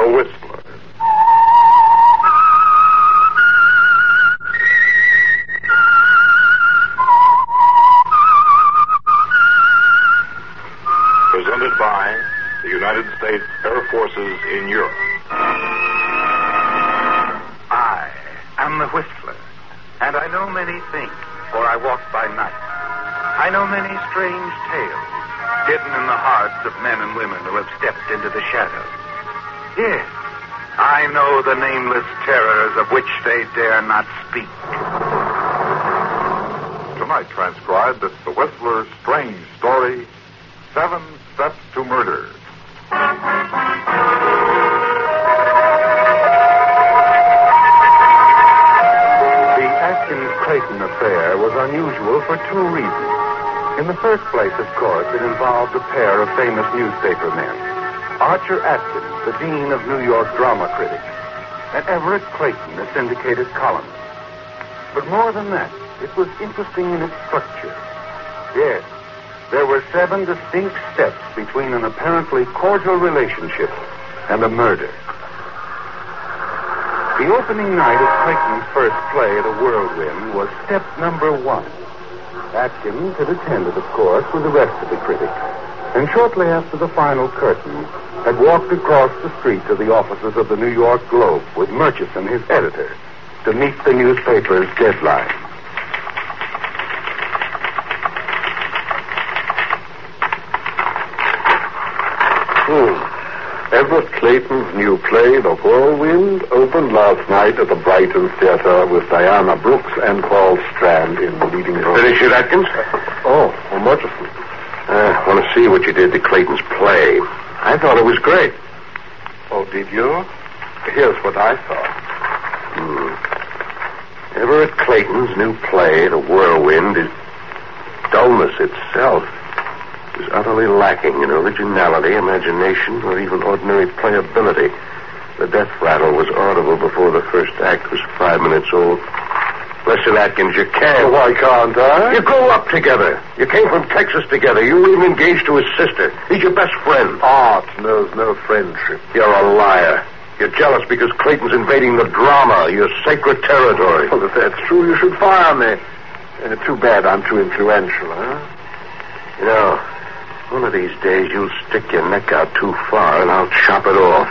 The Whistler. Presented by the United States Air Forces in Europe. I am the Whistler, and I know many things, for I walk by night. I know many strange tales, hidden in the hearts of men and women who have stepped into the shadows. Yes, I know the nameless terrors of which they dare not speak. Tonight transcribed, it's The Whistler's strange story, 7 Steps to Murder. The Atkins-Clayton affair was unusual for two reasons. In the first place, of course, it involved a pair of famous newspaper men. Archer Atkins, the dean of New York drama critics, and Everett Clayton, a syndicated columnist. But more than that, it was interesting in its structure. Yes, there were 7 distinct steps between an apparently cordial relationship and a murder. The opening night of Clayton's first play, The Whirlwind, was step number 1. Atkins had attended, of course, with the rest of the critics, and shortly after the final curtain, had walked across the street to the offices of the New York Globe with Murchison, his editor, to meet the newspaper's deadline. Everett Clayton's new play, The Whirlwind, opened last night at the Brighton Theatre with Diana Brooks and Paul Strand in the leading role. Finish it, Atkins? Murchison. I want to see what you did to Clayton's play. I thought it was great. Oh, did you? Here's what I thought. Everett Clayton's new play, The Whirlwind, is dullness itself. It was utterly lacking in originality, imagination, or even ordinary playability. The death rattle was audible before the first act was 5 minutes old. Listen, Atkins, you can't. Why can't I? You grew up together. You came from Texas together. You were even engaged to his sister. He's your best friend. Art knows no friendship. You're a liar. You're jealous because Clayton's invading the drama, your sacred territory. Well, if that's true, you should fire me. Too bad I'm too influential, huh? You know, one of these days you'll stick your neck out too far and I'll chop it off.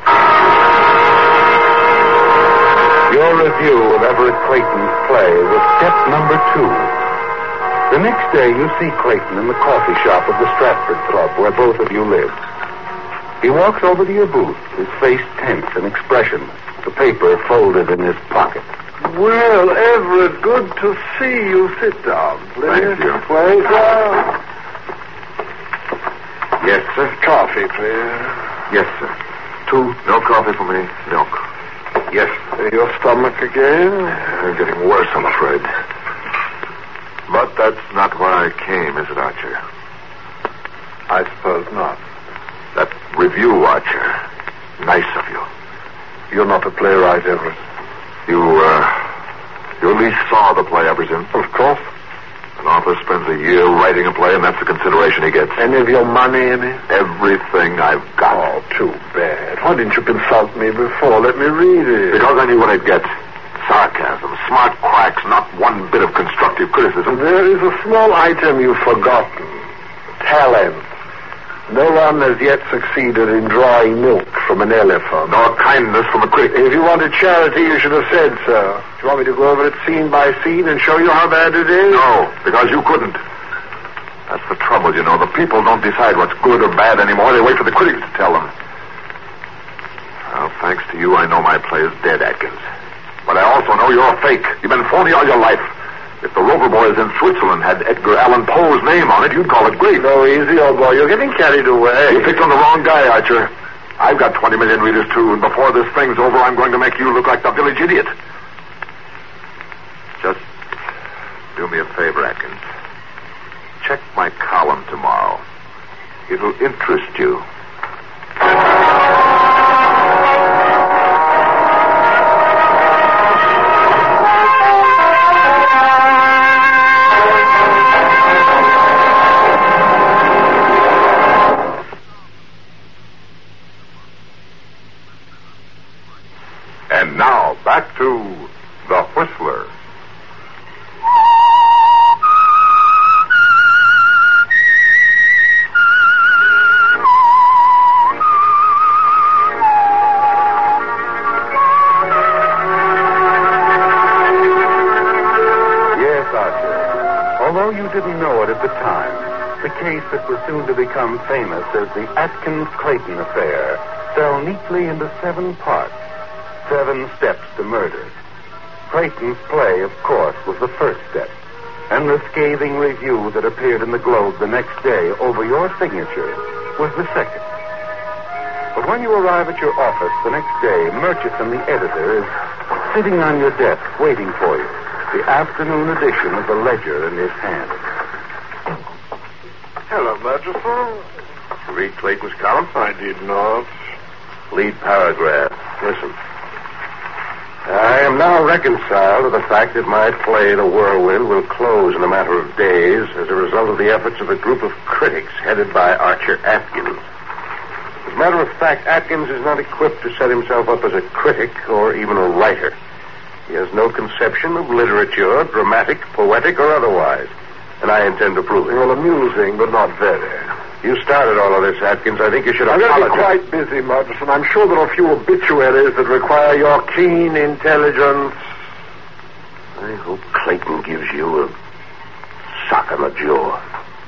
Your review of Everett Clayton's play was step number 2. The next day, you see Clayton in the coffee shop of the Stratford Club, where both of you live. He walks over to your booth, his face tense and expressionless, the paper folded in his pocket. Well, Everett, good to see you. Sit down, please. Thank you. Pleasure. Yes, sir. Coffee, please. Yes, sir. 2. No coffee for me. Milk. Yes. Your stomach again? Getting worse, I'm afraid. But that's not why I came, is it, Archer? I suppose not. That review, Archer. Nice of you. You're not a playwright, Everett. You at least saw the play, I presume? Of course. An author spends a year writing a play, and that's the consideration he gets. Any of your money in it? Everything I've got. Oh, too bad. Why didn't you consult me before? Let me read it. Because I knew what I'd get. Sarcasm, smart cracks, not one bit of constructive criticism. There is a small item you've forgotten. Talent. No one has yet succeeded in drawing milk from an elephant. Nor kindness from a critic. If you wanted charity, you should have said so. Do you want me to go over it scene by scene and show you how bad it is? No, because you couldn't. That's the trouble, you know. The people don't decide what's good or bad anymore. They wait for the critics to tell them. Well, thanks to you, I know my play is dead, Atkins. But I also know you're a fake. You've been phony all your life. If the Rover Boys in Switzerland had Edgar Allan Poe's name on it, you'd call it great. No, easy, old boy. You're getting carried away. You picked on the wrong guy, Archer. I've got 20 million readers, too, and before this thing's over, I'm going to make you look like the village idiot. Just do me a favor, Atkins. Check my column tomorrow. It'll interest you. back to The Whistler. Yes, Archer. Although you didn't know it at the time, the case that was soon to become famous as the Atkins-Clayton affair fell neatly into 7 parts. 7 steps to murder. Clayton's play, of course, was the first step, and the scathing review that appeared in the Globe the next day over your signature was the second. But when you arrive at your office the next day, Murchison, the editor, is sitting on your desk waiting for you, the afternoon edition of the Ledger in his hand. Hello, Murchison. Read Clayton's column? I did not. Lead paragraph. Listen. I am now reconciled to the fact that my play, The Whirlwind, will close in a matter of days as a result of the efforts of a group of critics headed by Archer Atkins. As a matter of fact, Atkins is not equipped to set himself up as a critic or even a writer. He has no conception of literature, dramatic, poetic, or otherwise. And I intend to prove it. Well, amusing, but not very. You started all of this, Atkins. I think you should I'm apologize. going to be quite busy, Murchison. I'm sure there are a few obituaries that require your keen intelligence. I hope Clayton gives you a sock on the jaw.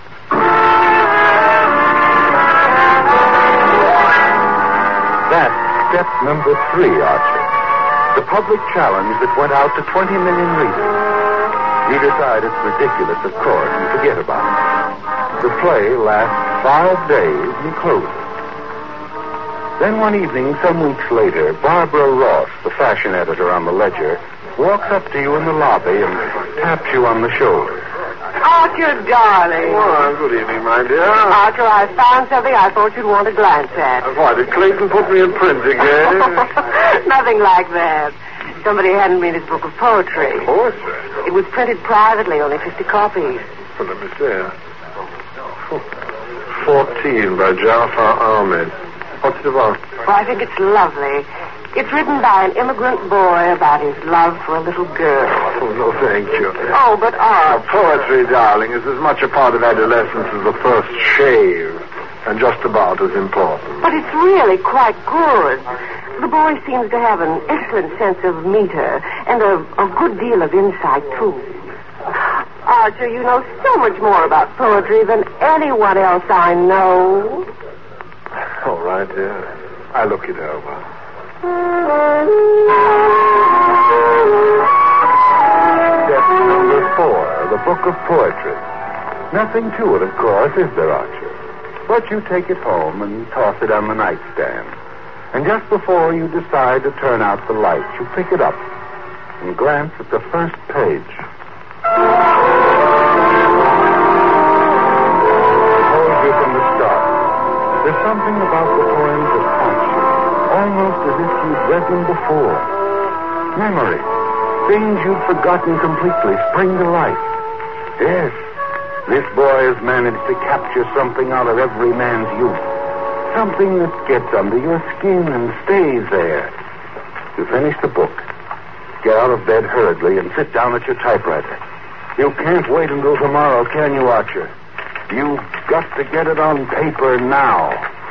That's step number 3, Archer. The public challenge that went out to 20 million readers. You decide it's ridiculous, of course, and forget about it. The play lasts 5 days and closes. Then one evening, some weeks later, Barbara Ross, the fashion editor on the Ledger, walks up to you in the lobby and taps you on the shoulder. Archer, darling. Well, good evening, my dear. Archer, I found something I thought you'd want to glance at. Why, did Clayton put me in print again? Nothing like that. Somebody handed me this book of poetry. Poetry? It was printed privately, only 50 copies. Well, let me see. 14 by Jafar Ahmed. What's it about? Well, I think it's lovely. It's written by an immigrant boy about his love for a little girl. Oh, no, thank you. Oh, but Now, poetry, darling, is as much a part of adolescence as the first shave, and just about as important. But it's really quite good. The boy seems to have an excellent sense of meter and a good deal of insight, too. Archer, you know so much more about poetry than anyone else I know. All right, dear. I'll look it over. Step number 4, the book of poetry. Nothing to it, of course, is there, Archer? But you take it home and toss it on the nightstand. And just before you decide to turn out the lights, you pick it up and glance at the first page. Hold you from the start. There's something about the poems that haunts you, almost as if you'd read them before. Memory. Things you'd forgotten completely spring to life. Yes, this boy has managed to capture something out of every man's youth. Something that gets under your skin and stays there. You finish the book. Get out of bed hurriedly and sit down at your typewriter. You can't wait until tomorrow, can you, Archer? You've got to get it on paper now.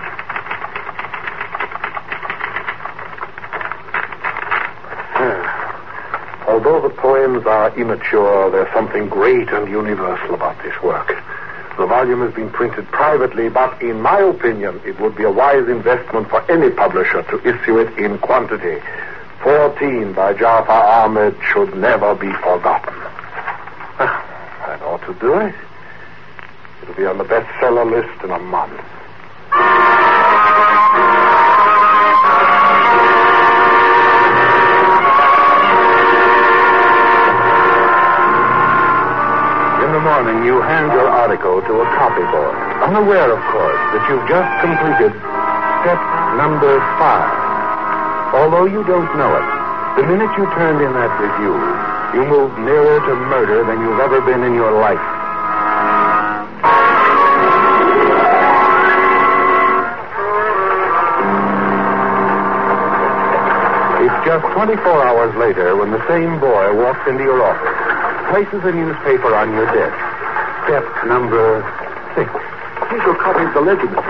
Although the poems are immature, there's something great and universal about this work. The volume has been printed privately, but in my opinion, it would be a wise investment for any publisher to issue it in quantity. 14 by Jafar Ahmed should never be forgotten. That ought to do it. It'll be on the bestseller list in a month. In the morning, you hand your article to a copy boy, unaware, of course, that you've just completed step number 5. Although you don't know it, the minute you turned in that review, you moved nearer to murder than you've ever been in your life. It's just 24 hours later when the same boy walks into your office, places a newspaper on your desk. Step number 6. Here's your copy of the Ledger, Mr.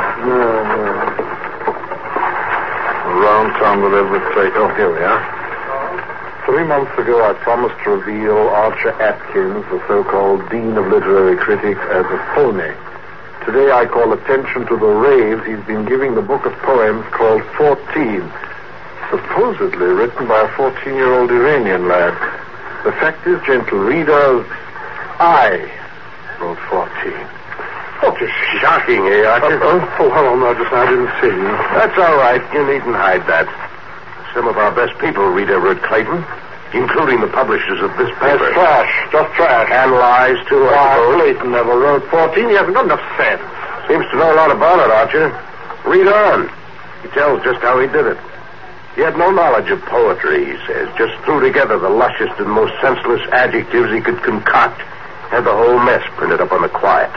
Around town with every trade. Oh, here we are. 3 months ago, I promised to reveal Archer Atkins, the so-called Dean of Literary Critics, as a phony. Today, I call attention to the raves he's been giving the book of poems called 14, supposedly written by a 14-year-old Iranian lad. The fact is, gentle readers, I wrote 14. Oh, it's shocking, eh, Archer? Hello, Marcus. I didn't see you. That's all right. You needn't hide that. Some of our best people read Everett Clayton, including the publishers of this paper. It's trash. Just trash. And lies, too, I suppose. Clayton never wrote 14. He hasn't got enough sense. Seems to know a lot about it, Archer. Read on. He tells just how he did it. He had no knowledge of poetry, he says. Just threw together the lushest and most senseless adjectives he could concoct. Had the whole mess printed up on the quiet.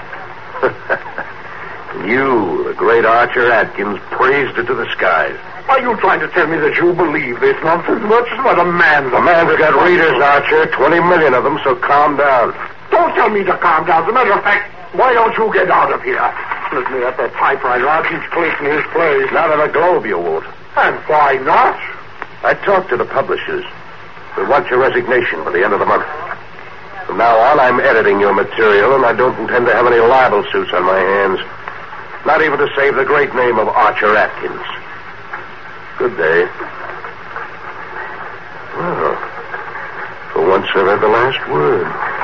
You, the great Archer Atkins, praised it to the skies. Are you trying to tell me that you believe this nonsense? Much as what a man's... A man's got readers, Archer. 20 million of them, so calm down. Don't tell me to calm down. As a matter of fact, why don't you get out of here? Let me at that typewriter. I'll teach Clayton his place. Not in a Globe, you won't. And why not? I talked to the publishers. They want your resignation by the end of the month. From now on, I'm editing your material, and I don't intend to have any libel suits on my hands. Not even to save the great name of Archer Atkins. Good day. Well, for once I've had the last word.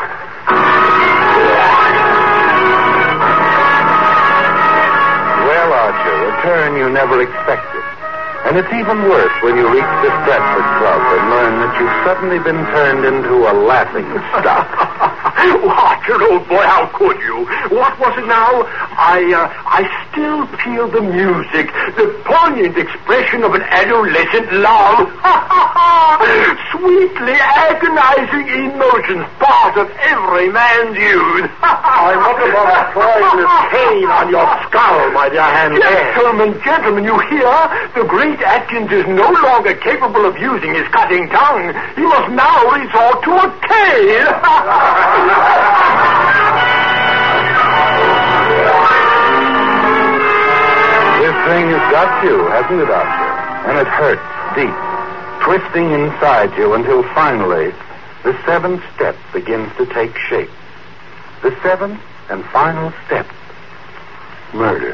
Well, Archer, a turn you never expected. And it's even worse when you reach the Stratford Club and learn that you've suddenly been turned into a laughing stock. Archer, old boy, how could you? What was it now? I still feel the music, the poignant expression of an adolescent love. Sweetly agonizing emotions, part of every man's youth. I'm not about to try this pain on your skull, my dear hand. Gentlemen, you hear? The great Atkins is no longer capable of using his cutting tongue. He must now resort to a cane. This thing has got you, hasn't it, Archer? And it hurts deep, twisting inside you until finally the 7th step begins to take shape. The 7th and final step, murder.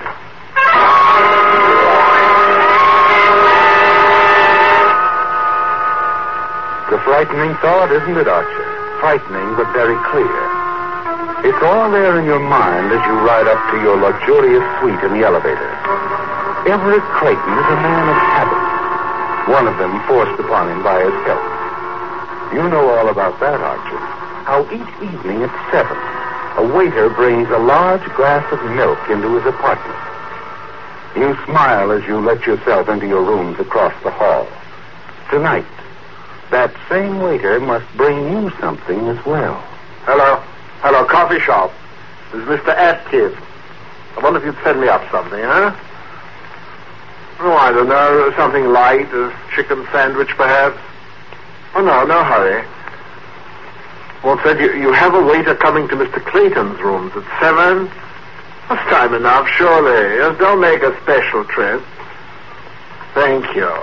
It's a frightening thought, isn't it, Archer? Frightening, but very clear. It's all there in your mind as you ride up to your luxurious suite in the elevator. Everett Clayton is a man of habit. One of them forced upon him by his health. You know all about that, Archer. How each evening at 7, a waiter brings a large glass of milk into his apartment. You smile as you let yourself into your rooms across the hall. Tonight, that same waiter must bring you something as well. Hello, coffee shop. This is Mr. Atkins. I wonder if you'd send me up something, huh? Oh, I don't know. Something light, a chicken sandwich, perhaps. Oh, no hurry. Well, said you have a waiter coming to Mr. Clayton's rooms at 7? That's time enough, surely. Just don't make a special trip. Thank you.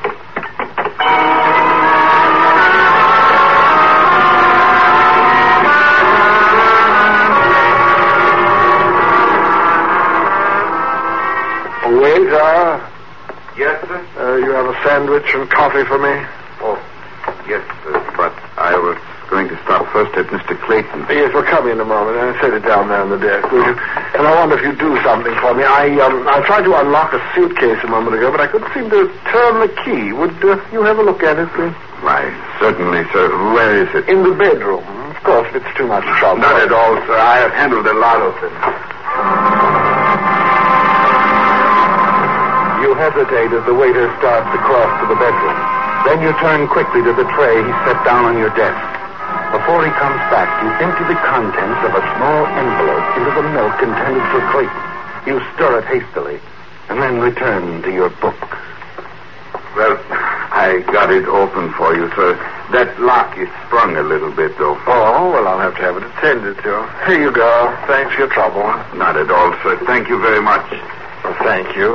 Waiter. Yes, sir? You have a sandwich and coffee for me? Oh, yes, sir, but I was going to stop first at Mr. Clayton. Yes, we'll come in a moment. I'll set it down there on the desk, will you? And I wonder if you'd do something for me. I tried to unlock a suitcase a moment ago, but I couldn't seem to turn the key. Would you have a look at it, please? Why, certainly, sir. Where is it? In the bedroom. Of course, if it's too much trouble. Not at all, sir. I have handled a lot of them. You hesitate as the waiter starts to cross to the bedroom. Then you turn quickly to the tray he set down on your desk. Before he comes back, you empty the contents of a small envelope into the milk intended for Clayton. You stir it hastily, and then return to your book. Well, I got it open for you, sir. That lock is sprung a little bit, though. Oh, well, I'll have to have it attended to. Here you go. Thanks for your trouble. Not at all, sir. Thank you very much. Well, thank you.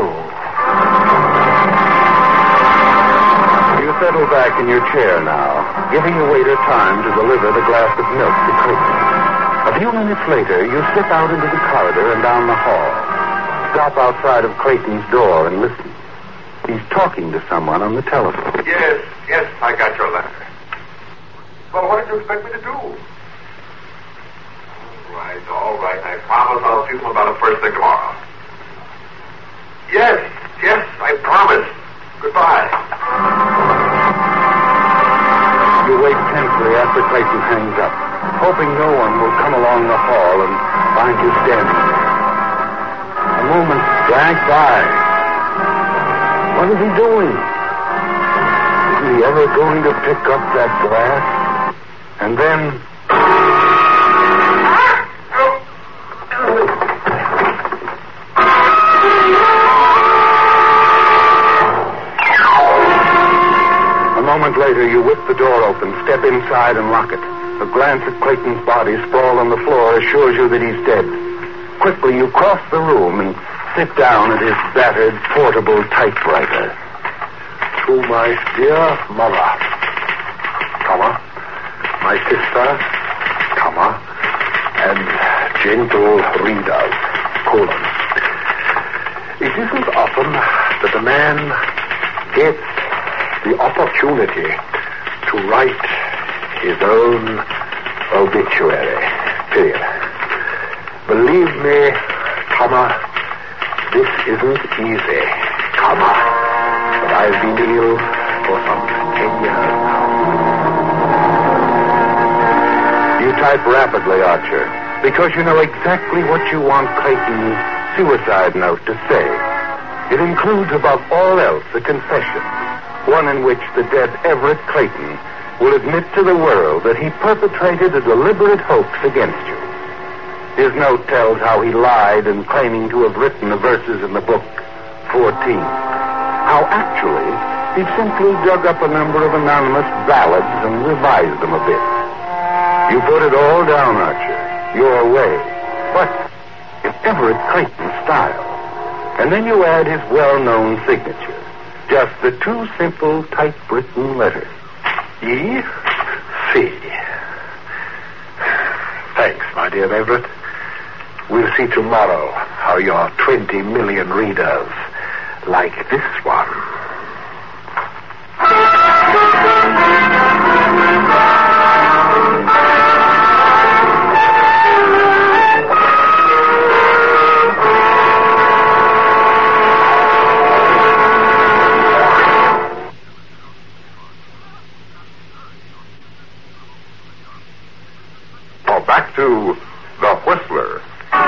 You settle back in your chair now, giving the waiter time to deliver the glass of milk to Clayton. A few minutes later, you slip out into the corridor and down the hall. Stop outside of Clayton's door and listen. He's talking to someone on the telephone. Yes, I got your letter. Well, what did you expect me to do? All right. I promise I'll see them about it first thing tomorrow. Yes, I promise. Goodbye. You wait tensely after Clayton hangs up, hoping no one will come along the hall and find you standing there. A moment drags by. What is he doing? Is he ever going to pick up that glass? And then... A moment later, you whip the door open, step inside, and lock it. A glance at Clayton's body sprawled on the floor assures you that he's dead. Quickly, you cross the room and sit down at his battered portable typewriter. To my dear mother, comma, my sister, comma, and gentle readers, colon. It isn't often that a man gets the opportunity to write his own obituary, period. Believe me, comma, this isn't easy, comma, but I've been ill for some 10 years now. You type rapidly, Archer, because you know exactly what you want Clayton's suicide note to say. It includes, above all else, a confession, one in which the dead Everett Clayton will admit to the world that he perpetrated a deliberate hoax against you. His note tells how he lied in claiming to have written the verses in the book 14. How actually he simply dug up a number of anonymous ballads and revised them a bit. You put it all down, Archer, your way, but in Everett Clayton's style. And then you add his well-known signature. Just the two simple typewritten letters. E.C. Thanks, my dear Everett. We'll see tomorrow how your 20 million readers like this one. Back to The Whistler.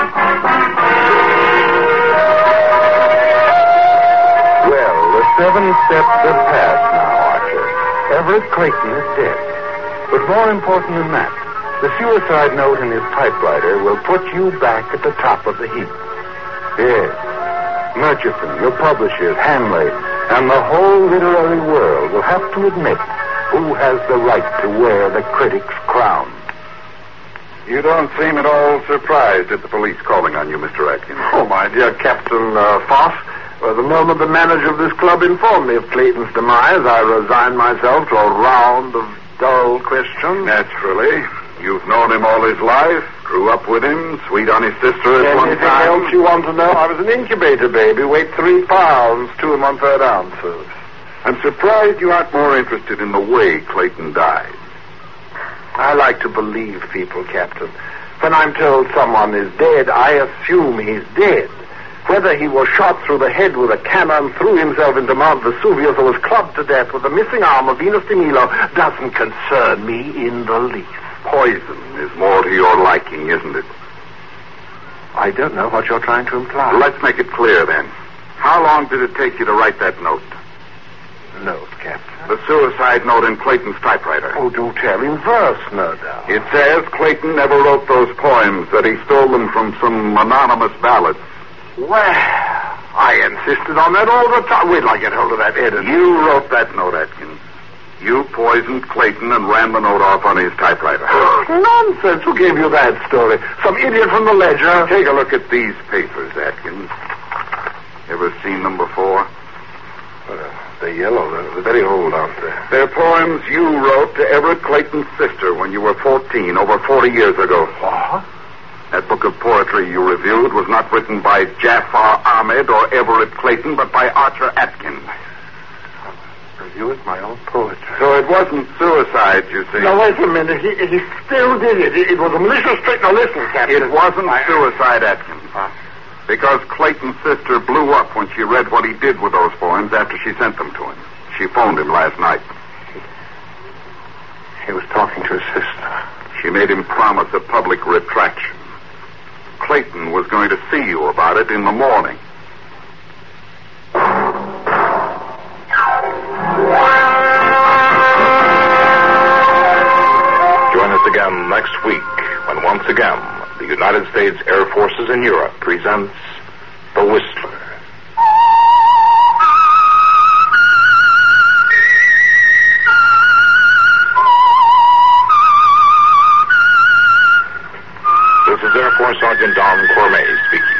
Well, the 7 steps have passed now, Archer. Everett Clayton is dead. But more important than that, the suicide note in his typewriter will put you back at the top of the heap. Yes. Murchison, your publishers, Hanley, and the whole literary world will have to admit who has the right to wear the critic's crown. You don't seem at all surprised at the police calling on you, Mr. Atkins. Oh, my dear Captain Foss, the moment the manager of this club informed me of Clayton's demise, I resigned myself to a round of dull questions. Naturally. You've known him all his life, grew up with him, sweet on his sister at one Anything time. else you want to know? I was an incubator baby, weighed 3 pounds, 2 1/3 ounces. I'm surprised you aren't more interested in the way Clayton died. I like to believe people, Captain. When I'm told someone is dead, I assume he's dead. Whether he was shot through the head with a cannon, threw himself into Mount Vesuvius, or was clubbed to death with the missing arm of Venus de Milo doesn't concern me in the least. Poison is more to your liking, isn't it? I don't know what you're trying to imply. Let's make it clear, then. How long did it take you to write that note? Note, Captain? The suicide note in Clayton's typewriter. Oh, do tell. In verse, no doubt. It says Clayton never wrote those poems, that he stole them from some anonymous ballads. Well, I insisted on that all the time. Wait till I get hold of that editor. You wrote that note, Atkins. You poisoned Clayton and ran the note off on his typewriter. Nonsense. Who gave you that story? Some idiot from the Ledger? Take a look at these papers, Atkins. Ever seen them before? They're yellow. They're very old, aren't they? They're poems you wrote to Everett Clayton's sister when you were 14, over 40 years ago. What? That book of poetry you reviewed was not written by Jafar Ahmed or Everett Clayton, but by Archer Atkins. Reviewed my own poetry. So it wasn't suicide, you see. Now, wait a minute. He still did it. It was a malicious trick. Now, listen, Captain. It wasn't suicide, Atkins. Because Clayton's sister blew up when she read what he did with those poems after she sent them to him. She phoned him last night. He was talking to his sister. She made him promise a public retraction. Clayton was going to see you about it in the morning. Join us again next week when once again the United States Air Forces in Europe presents The Whistler. This is Air Force Sergeant Don Cormay speaking.